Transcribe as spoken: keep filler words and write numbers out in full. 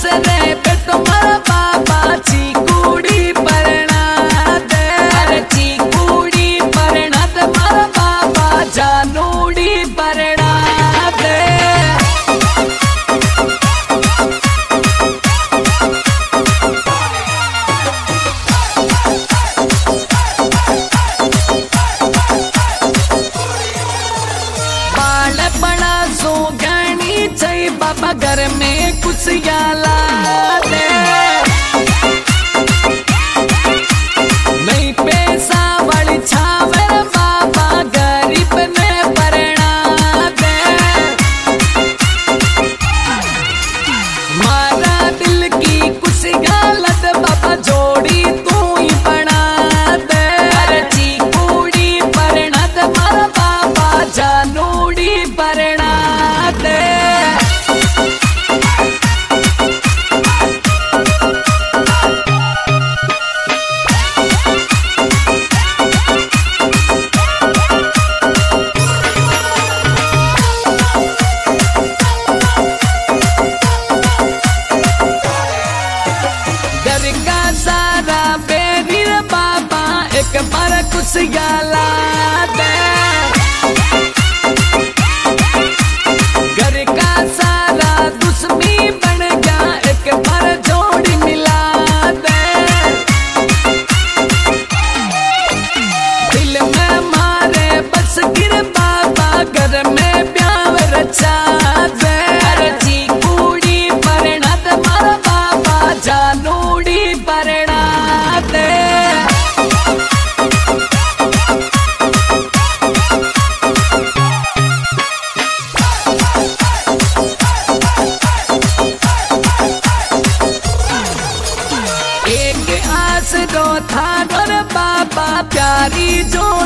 रे बेटो मारा बाबा चिकुड़ी परना दे। अरे चिकुड़ी परना दे मारा बाबा जानूड़ी परना दे। बाल बड़ा सो गणी चाहिए बाबा घर में कुछ याला दे। नहीं पैसा बड़ी छावे बाबा गरीब ने परना दे। मारा दिल की कुछ गलत बाबा जोड़ी तू ही बना दे। अरे चिकुड़ी परना दे मारा बाबा जानूड़ी परना दे। घर का सारा बेरी बाबा एक बार कुछ गाला दे। घर का सारा दुश्मनी बन गया एक बार जोड़ी मिला दे। दिल में मारे बस गिर बाबा घर में प्यार रचा दे। अरे चिकुड़ी परना दे मारा बाबा जानूड़ी परना दे। एक आस रो था रे बाबा प्यारी जो